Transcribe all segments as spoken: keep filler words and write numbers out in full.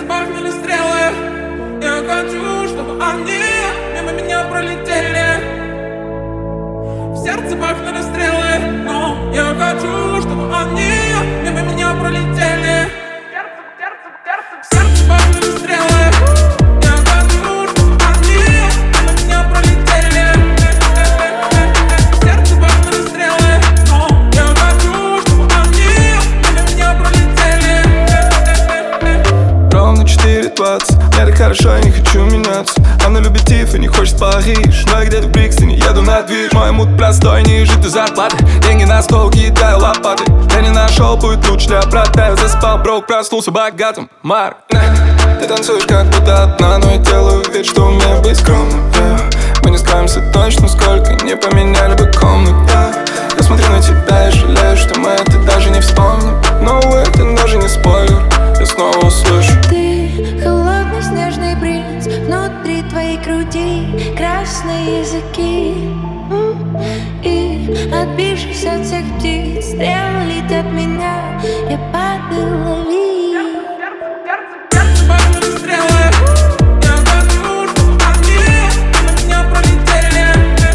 сердце бахнули стрелы. Я хочу, чтобы они мимо меня пролетели. В сердце бахнули стрелы, но я хочу, чтобы они мимо меня пролетели. В сердце бахнули стрелы. Я хочу, чтобы они мимо меня пролетели. В сердце бахнули стрелы, но я хочу, чтобы они мимо меня пролетели. Ровно четыре двадцать, мне так хорошо, я не хочу меняться. Она любит Тиф и не хочет Париж, но я где-то в Брикстоне еду на движ. Мой мут простой, не жить из зарплаты. Деньги на стол, кидаю лопаты. Я не нашел путь лучше для брата. Я заспал, брок, проснулся богатым. Марк, ты танцуешь как будто одна, но я делаю вид, что умею быть скромным, yeah. Мы не скроемся точно, сколько не поменяли бы комнат, yeah. Я смотрю на тебя и жалею, что мы это даже не вспомним. Но это даже не спойлер, я снова услышу. Ты холодный снежный принц, внутри твоей груди красные языки. И отбившись от всех птиц, стрелы летят меня, я падаю, лови. Сердце бахнули стрелы. Я хочу, чтобы они мимо меня пролетели.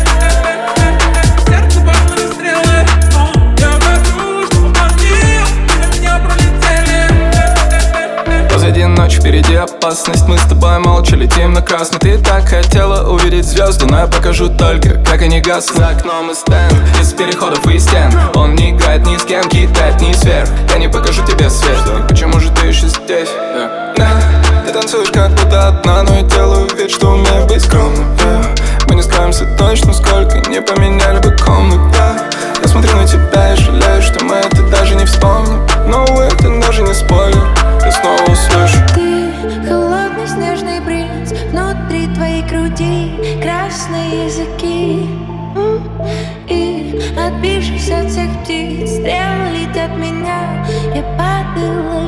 Сердце бахнули стрелы, но я хочу, чтобы они мимо меня пролетели. Позади ночь, впереди опасность. Мы с тобой молча летим на красный. Ты так хотела увидеть звезды, но я покажу только, как они гаснут. За окном и стенд, из переходов и стен. Он не играет ни с кем, кидает ни сверх. Я не покажу тебе свет. Почему же ты еще здесь? Yeah. Yeah. Ты танцуешь как будто одна, но я делаю вид, что умею быть скромным, yeah. Мы не скроемся точно, сколько не поменяли бы комнат, yeah. Я смотрю на тебя и жалею, что мы это даже не вспомним. Но это даже не спойлер, я снова услышу. Ты холодный снежный принц, внутри твоей груди красные языки. И отбившись от всех птиц, стрелы летят меня, я падаю.